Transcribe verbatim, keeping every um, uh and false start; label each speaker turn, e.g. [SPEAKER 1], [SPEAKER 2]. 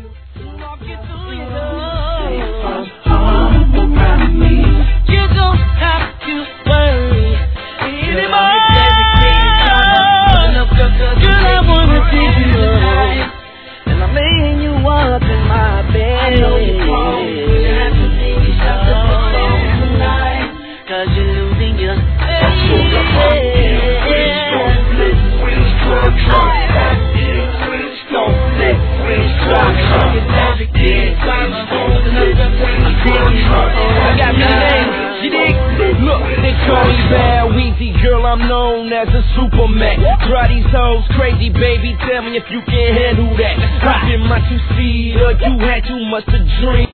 [SPEAKER 1] You don't have to worry anymore. Girl, I wanna take you tonight, and I'm laying you up in my bed. I know you're cold, you have to take a shot of the phone tonight, 'cause you're losing your I got many names, you dig? Look, they call me Bad Weezy, girl, I'm known as a Superman. Try these hoes crazy, baby, tell me if you can handle that. Hop in my two-seater, you had too much to drink.